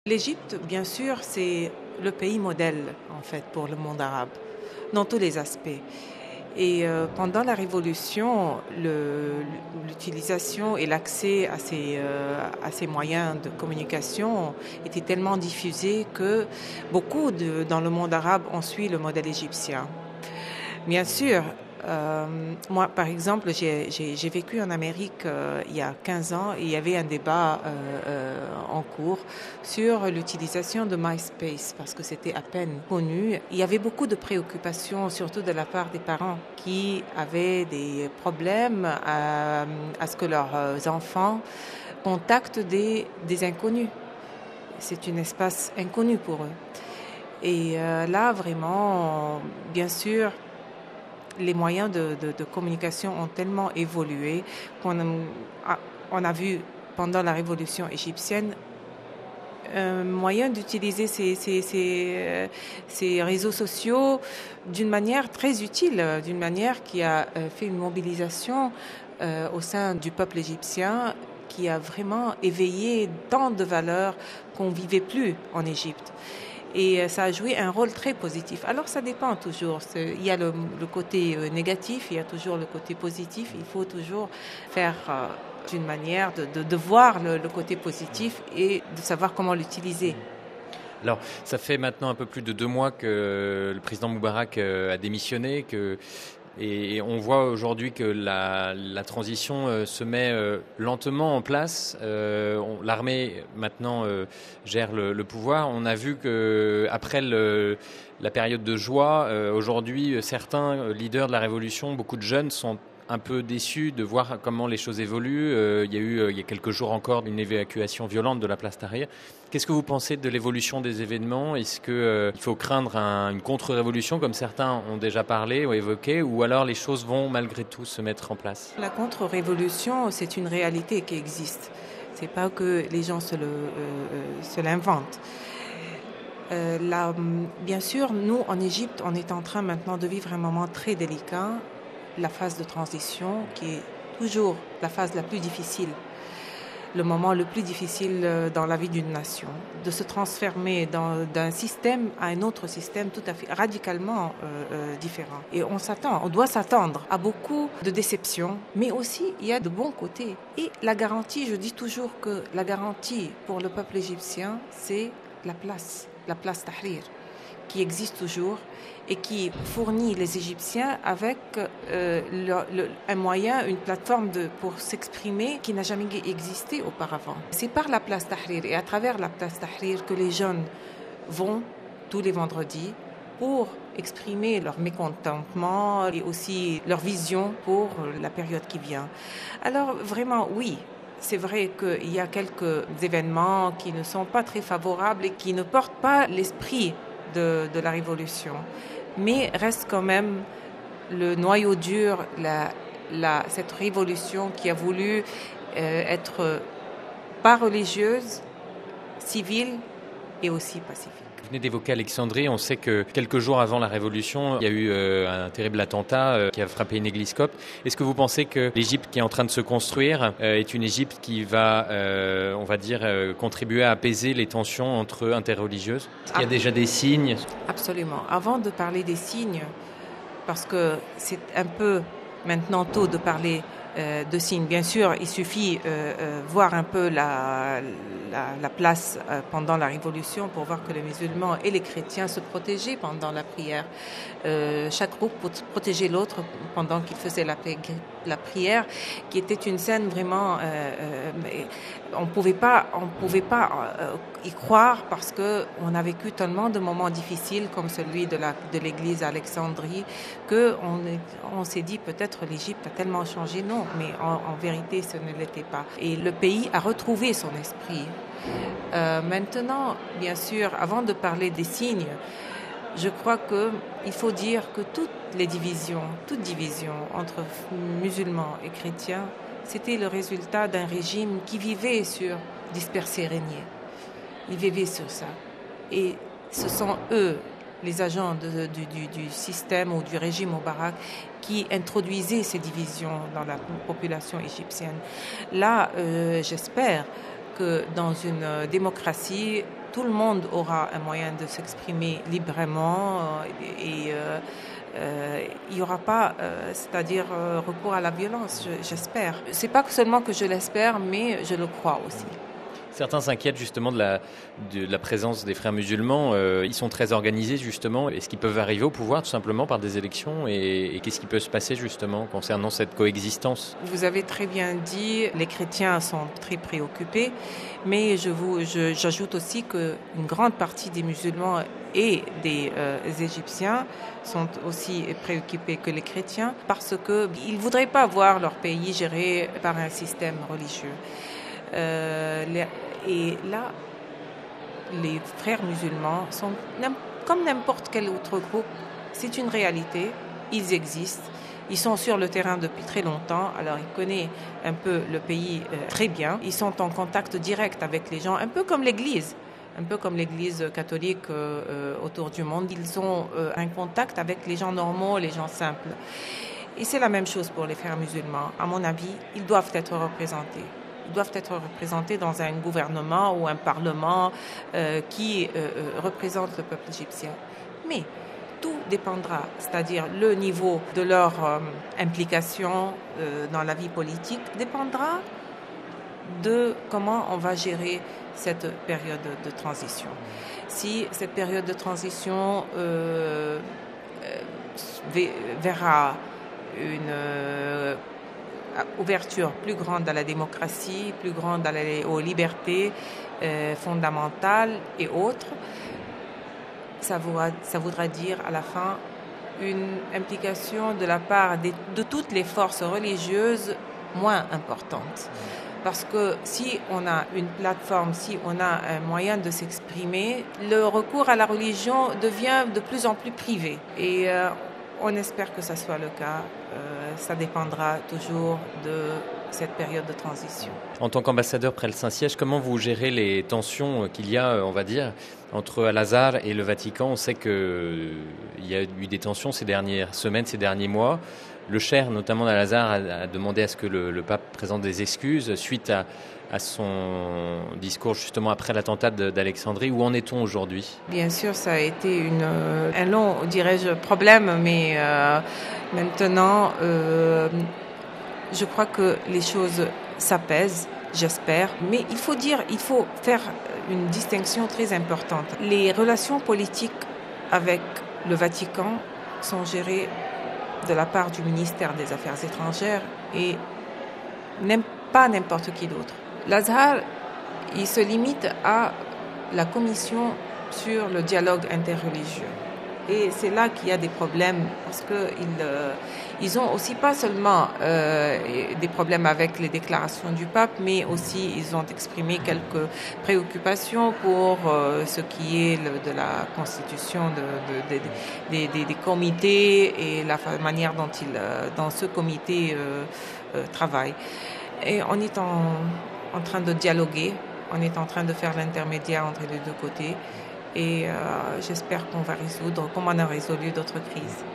L'Égypte, bien sûr, c'est le pays modèle, en fait, pour le monde arabe, dans tous les aspects. Et pendant la Révolution, l'utilisation et l'accès à ces moyens de communication étaient tellement diffusés que dans le monde arabe ont suivi le modèle égyptien. Bien sûr, moi, par exemple, j'ai vécu en Amérique il y a 15 ans et il y avait un débat en cours sur l'utilisation de MySpace parce que c'était à peine connu. Il y avait beaucoup de préoccupations, surtout de la part des parents qui avaient des problèmes à ce que leurs enfants contactent des inconnus. C'est un espace inconnu pour eux. Et là, vraiment, bien sûr, les moyens de communication ont tellement évolué qu'on a vu pendant la révolution égyptienne un moyen d'utiliser ces réseaux sociaux d'une manière très utile, d'une manière qui a fait une mobilisation au sein du peuple égyptien qui a vraiment éveillé tant de valeurs qu'on ne vivait plus en Égypte. Et ça a joué un rôle très positif. Alors ça dépend toujours. Il y a le côté négatif, il y a toujours le côté positif. Il faut toujours faire d'une manière de voir le côté positif et de savoir comment l'utiliser. Alors, ça fait maintenant un peu plus de 2 mois que le président Moubarak a démissionné, et on voit aujourd'hui que la transition se met lentement en place. L'armée maintenant gère le pouvoir. On a vu que après la période de joie, aujourd'hui, certains leaders de la révolution, beaucoup de jeunes sont un peu déçus de voir comment les choses évoluent. Il y a eu, il y a quelques jours encore, une évacuation violente de la place Tahrir. Qu'est-ce que vous pensez de l'évolution des événements ? Est-ce qu'il faut craindre une contre-révolution, comme certains ont déjà parlé ou évoqué, ou alors les choses vont malgré tout se mettre en place ? La contre-révolution, c'est une réalité qui existe. C'est pas que les gens se l'inventent. Bien sûr, nous, en Égypte, on est en train maintenant de vivre un moment très délicat, la phase de transition qui est toujours la phase la plus difficile, le moment le plus difficile dans la vie d'une nation, de se transformer d'un système à un autre système tout à fait radicalement différent. Et on doit s'attendre à beaucoup de déceptions, mais aussi il y a de bons côtés. Et la garantie, je dis toujours que la garantie pour le peuple égyptien, c'est la place Tahrir, qui existe toujours et qui fournit les Égyptiens avec un moyen, une plateforme pour s'exprimer qui n'a jamais existé auparavant. C'est par la place Tahrir et à travers la place Tahrir que les jeunes vont tous les vendredis pour exprimer leur mécontentement et aussi leur vision pour la période qui vient. Alors vraiment, oui, c'est vrai qu'il y a quelques événements qui ne sont pas très favorables et qui ne portent pas l'esprit de la révolution. Mais reste quand même le noyau dur, cette révolution qui a voulu être pas religieuse, civile et aussi pacifique. Vous venez d'évoquer Alexandrie. On sait que quelques jours avant la Révolution, il y a eu un terrible attentat qui a frappé une église copte. Est-ce que vous pensez que l'Égypte qui est en train de se construire est une Égypte qui va, on va dire, contribuer à apaiser les tensions entre interreligieuses ? Est-ce qu'il y a déjà des signes ? Absolument. Avant de parler des signes, parce que c'est un peu maintenant tôt de parler de signes. Bien sûr, il suffit voir un peu la place pendant la Révolution pour voir que les musulmans et les chrétiens se protégeaient pendant la prière. Chaque groupe protégeait l'autre pendant qu'il faisait la prière, qui était une scène vraiment... on pouvait pas y croire parce que on a vécu tellement de moments difficiles comme celui de l'église à Alexandrie que on s'est dit peut-être l'Égypte a tellement changé. Non, mais en vérité ce ne l'était pas. Et le pays a retrouvé son esprit. Maintenant, bien sûr, avant de parler des signes, je crois qu'il faut dire que toute division entre musulmans et chrétiens, c'était le résultat d'un régime qui vivait sur disperser et régner. Ils vivaient sur ça. Et ce sont eux, les agents du système ou du régime Moubarak, qui introduisaient ces divisions dans la population égyptienne. Là, j'espère que dans une démocratie, tout le monde aura un moyen de s'exprimer librement et il n'y aura pas, c'est-à-dire recours à la violence, j'espère. C'est pas seulement que je l'espère, mais je le crois aussi. Certains s'inquiètent justement de la présence des frères musulmans. Ils sont très organisés justement. Est-ce qu'ils peuvent arriver au pouvoir tout simplement par des élections et qu'est-ce qui peut se passer justement concernant cette coexistence? Vous avez très bien dit, les chrétiens sont très préoccupés, mais j'ajoute aussi qu'une grande partie des musulmans et des Égyptiens sont aussi préoccupés que les chrétiens parce qu'ils ne voudraient pas voir leur pays géré par un système religieux. Et là, les frères musulmans sont comme n'importe quel autre groupe. C'est une réalité, ils existent, ils sont sur le terrain depuis très longtemps, alors ils connaissent un peu le pays très bien. Ils sont en contact direct avec les gens, un peu comme l'Église catholique autour du monde. Ils ont un contact avec les gens normaux, les gens simples. Et c'est la même chose pour les frères musulmans. À mon avis, ils doivent être représentés. Ils doivent être représentés dans un gouvernement ou un parlement qui représente le peuple égyptien. Mais tout dépendra, c'est-à-dire le niveau de leur implication dans la vie politique dépendra de comment on va gérer cette période de transition. Si cette période de transition verra une ouverture plus grande à la démocratie, plus grande aux libertés fondamentales et autres, ça voudra dire à la fin une implication de la part de toutes les forces religieuses moins importante. Parce que si on a une plateforme, si on a un moyen de s'exprimer, le recours à la religion devient de plus en plus privé. Et on espère que ça soit le cas. Ça dépendra toujours de cette période de transition. En tant qu'ambassadeur près le Saint-Siège, comment vous gérez les tensions qu'il y a, on va dire, entre Al-Azhar et le Vatican? On sait qu'il y a eu des tensions ces dernières semaines, ces derniers mois. Le Cher, notamment d'Al-Azhar, a demandé à ce que le pape présente des excuses suite à son discours justement après l'attentat d'Alexandrie. Où en est-on aujourd'hui? Bien sûr, ça a été un long, dirais-je, problème, mais maintenant, je crois que les choses s'apaisent, j'espère. Mais il faut faire une distinction très importante. Les relations politiques avec le Vatican sont gérées de la part du ministère des Affaires étrangères et pas n'importe qui d'autre. L'Azhar, il se limite à la commission sur le dialogue interreligieux. Et c'est là qu'il y a des problèmes parce qu'ils ont aussi pas seulement des problèmes avec les déclarations du pape, mais aussi ils ont exprimé quelques préoccupations pour ce qui est de la constitution des comités et la manière dont dans ce comité travaillent. Et on est en train de dialoguer, on est en train de faire l'intermédiaire entre les deux côtés. Et j'espère qu'on va résoudre, comme on a résolu d'autres crises.